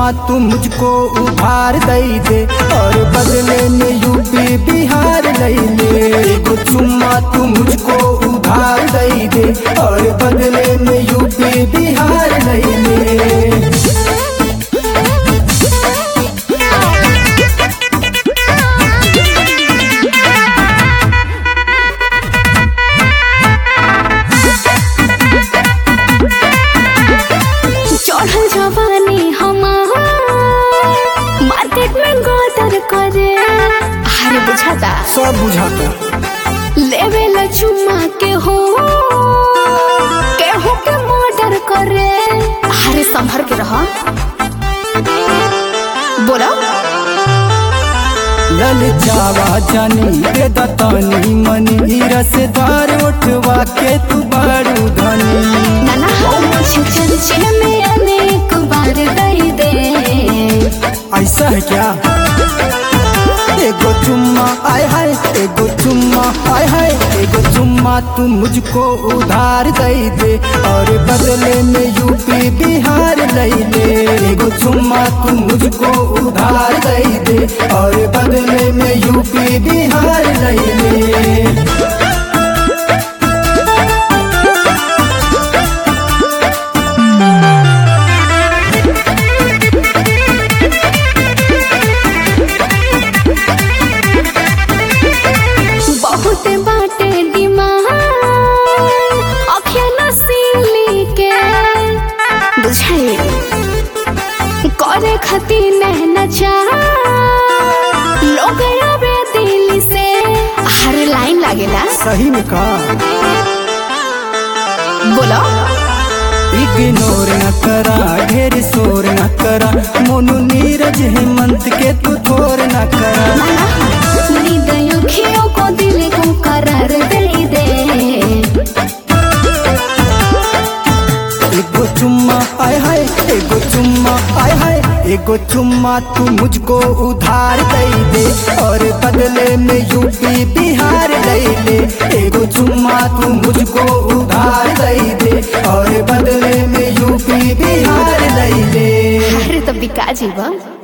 चुम्मा तू मुझको उधार दई दे और बदले में यूपी बिहार ले ले। एगो चुम्मा तू मुझको उधार दई दे और बदले में यूपी बिहार ले ले। जवानी हमारा मार्केट में गोदर करे। अरे बुझाता सब बुझाता लेवे ला चुम्मा के हो के मर्डर करे। अरे संभर के रहा बोला ललचावा जानी दे दतानी मनी रसदार उठवा के तू बारू धनी। नाना हो मुझे चर्चे में अनेक बार दई दे। ऐसा है क्या? एगो चुम्मा आय हाय, एगो चुम्मा आय हाय, एगो चुम्मा तू मुझको उधार दई दे और बदले में यूपी बिहार ले ले। एगो चुम्मा तू मुझको उधार दई दे और बदले में यूपी बिहार ले ले। करे खती नहना चाह लोग आवे दिल से। हर लाइन लागेला सही में कहा बोलो इग्नोर न करा ढेर शोर न करा मोनू नीरज हेमंत के तू थोर न करा। निदयुखियों को दिल को करार दे दे। एगो चुम्मा आय हाय, एगो चुम्मा आय हाय, एगो चुम्मा तू मुझको उधार दई दे और बदले में यूपी बिहार ले ले। एगो चुम्मा तू मुझको उधार दई दे और बदले में यूपी बिहार ले ले। अरे तो बिका जीवा।